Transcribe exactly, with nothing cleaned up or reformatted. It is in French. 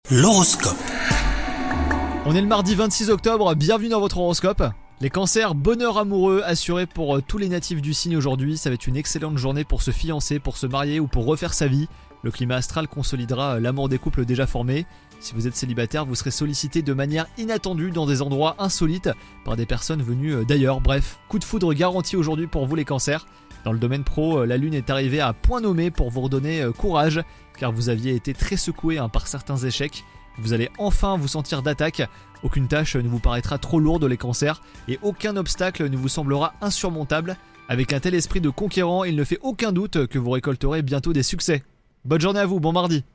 L'horoscope. On est le mardi vingt-six octobre, bienvenue dans votre horoscope. Les cancers, bonheur amoureux assuré pour tous les natifs du signe aujourd'hui. Ça va être une excellente journée pour se fiancer, pour se marier ou pour refaire sa vie. Le climat astral consolidera l'amour des couples déjà formés. Si vous êtes célibataire, vous serez sollicité de manière inattendue dans des endroits insolites par des personnes venues d'ailleurs. Bref, coup de foudre garanti aujourd'hui pour vous les cancers. Dans le domaine pro, la lune est arrivée à point nommé pour vous redonner courage, car vous aviez été très secoué hein, par certains échecs. Vous allez enfin vous sentir d'attaque. Aucune tâche ne vous paraîtra trop lourde les cancers, et aucun obstacle ne vous semblera insurmontable. Avec un tel esprit de conquérant, il ne fait aucun doute que vous récolterez bientôt des succès. Bonne journée à vous, bon mardi.